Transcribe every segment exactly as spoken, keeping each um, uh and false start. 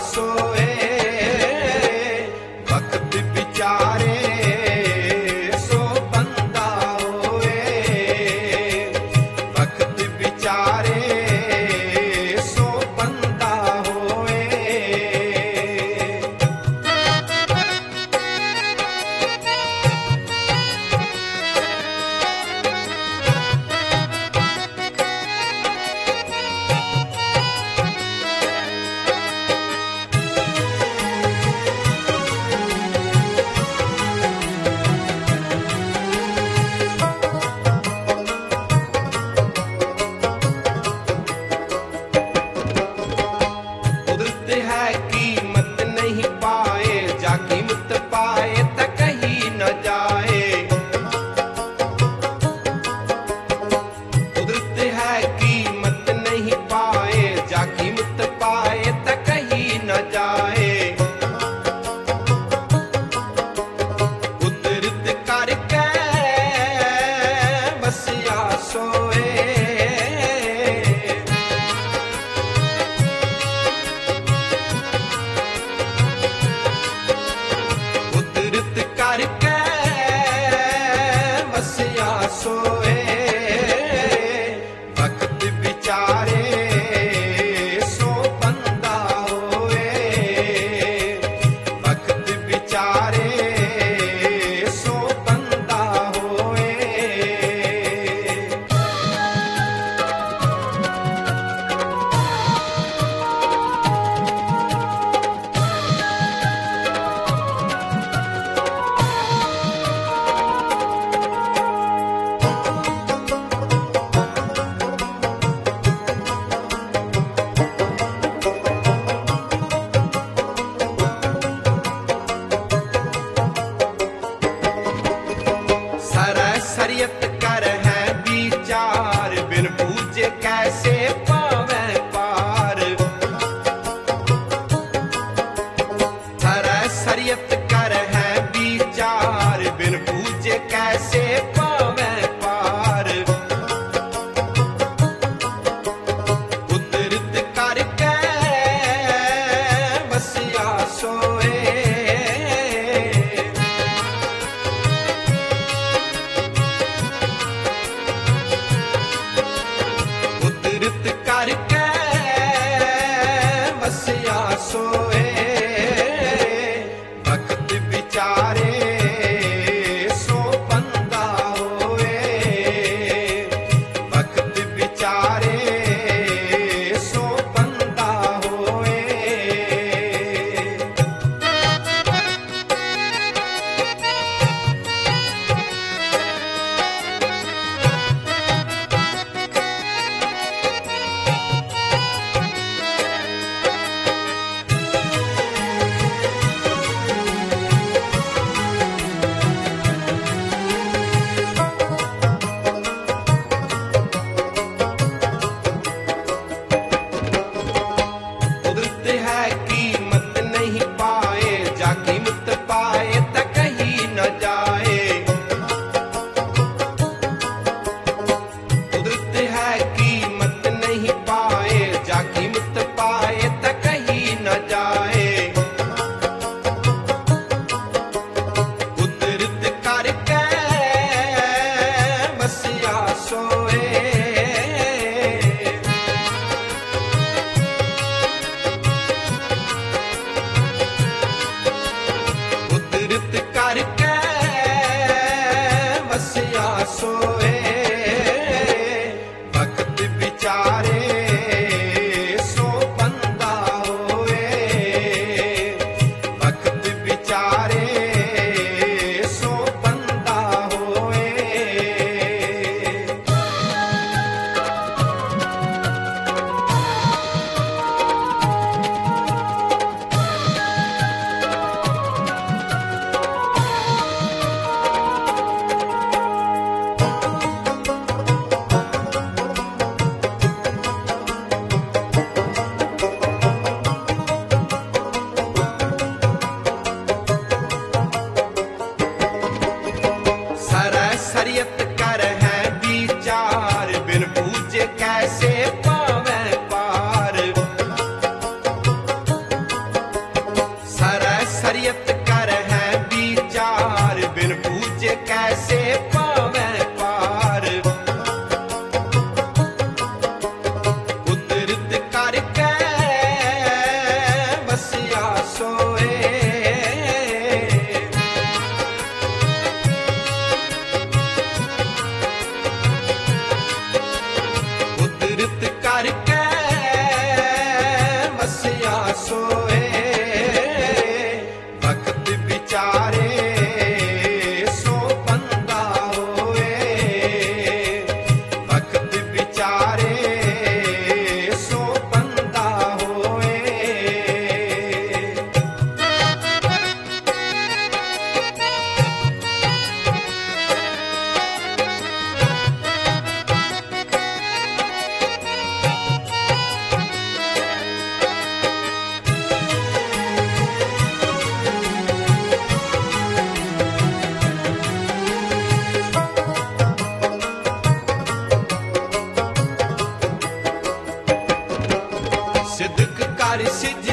सोए वक्त विचारे सो बंदा होए वक्त विचारे सो बंदा होए। कुदरत है कीमत नहीं पाए जा कीमत पाए त कहीं न जाए। कुदरत है कीमत नहीं पाए जा कीमत पाए त कहीं न जाए। कुदरत करके बसिया सोए कुदरत करके बसिया सोए वक्त विचारे सो बंदा होए वक्त विचारे सो बंदा होए। सरसरियत कर है विचार बिन पूजे कैसे पावे पार। सरसरियत कर है विचार बिन पूजे कैसे पावे पार। कुदरत करके बसिया सोए कुदरत करके बसिया सोए वक्त विचारे सो बंदा होए वक्त विचारे सो बंदा होए।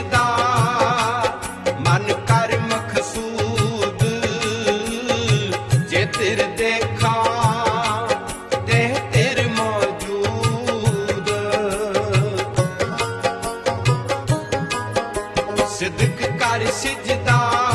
सिजदा मन कर मकसूद जे तिर देखा देह तिर मौजूद सिद्क कर सिजदा